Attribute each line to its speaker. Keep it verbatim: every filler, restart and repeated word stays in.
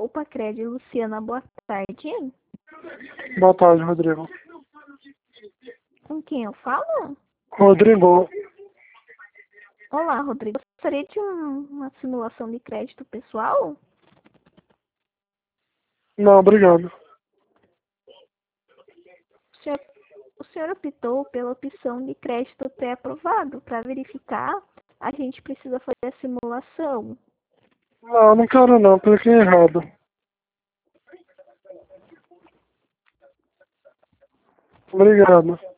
Speaker 1: Opa, Cred, Luciana, boa tarde.
Speaker 2: Boa tarde, Rodrigo.
Speaker 1: Com quem eu falo?
Speaker 2: Rodrigo.
Speaker 1: Olá, Rodrigo. Gostaria de um- uma simulação de crédito pessoal?
Speaker 2: Não, obrigado.
Speaker 1: O senhor, o senhor optou pela opção de crédito pré-aprovado. Para verificar, a gente precisa fazer a simulação.
Speaker 2: Não, não quero não, cliquei errado. Obrigado.